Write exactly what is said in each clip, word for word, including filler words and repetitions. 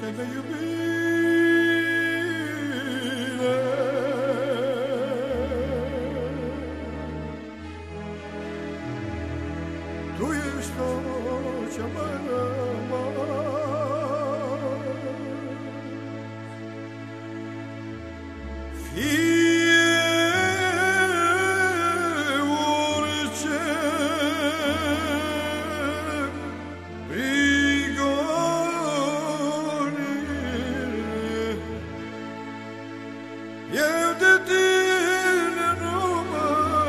de iubire. Tu ești tot ce mai rămas. Fie orice prigonire, eu de tine nu mă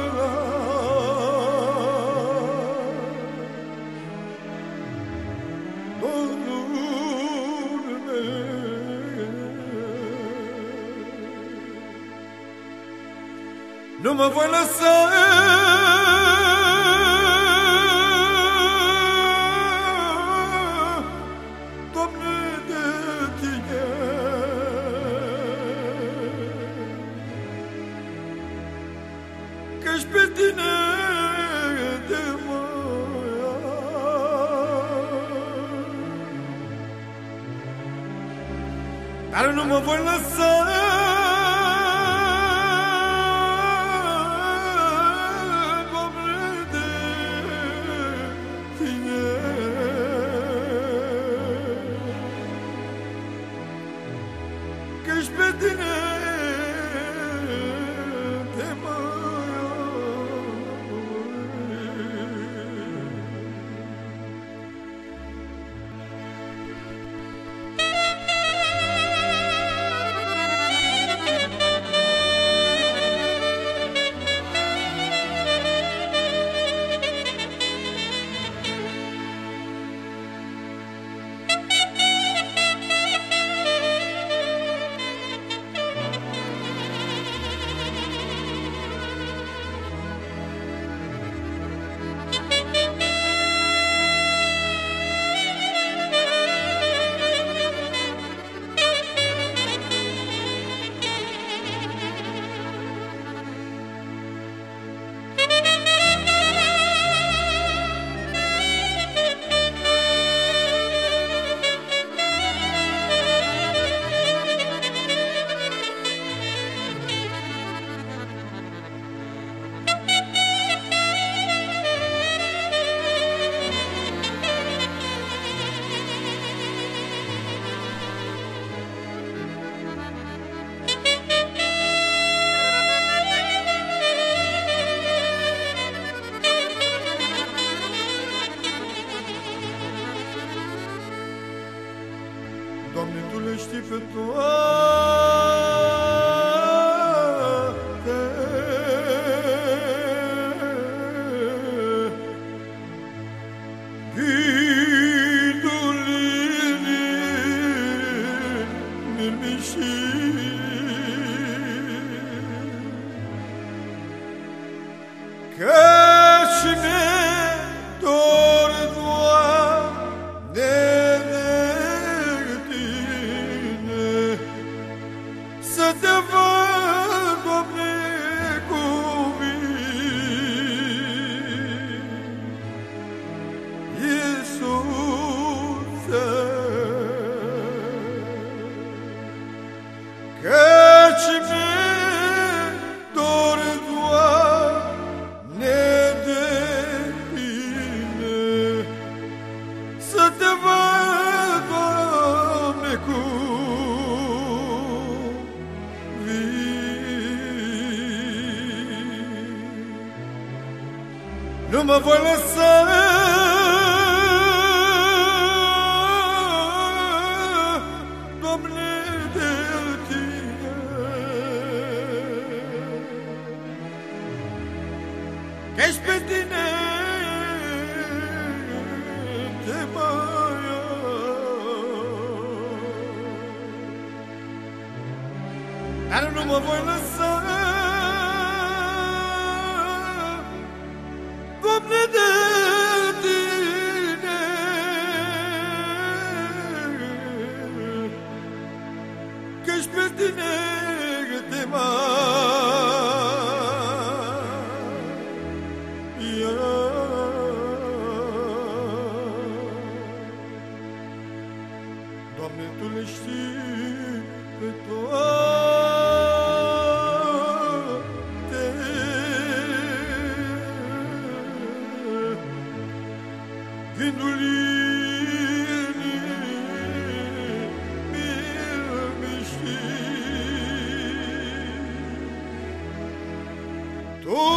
las, Domnul meu. Nu mă voi lăsa că-și pe tine te moia. Dar nu mă voi lăsa, Doamne, de tine, că-și pe tine te moia. Doamne, Tu le știi pe toate, ghidul inimii și că-și mi-e dor, Doamne, să te văd, Doamne, cu mine, Iisuse, căci mi-e dor, Doamne, de tine, să te văd, Doamne, cu nu mă voi lăsa, Doamne, de tine, că-și pe tine te moia. Dar nu mă voi lăsa, Doamne, de tine, că-și pe tine te moia. Doamne, Tu le Tu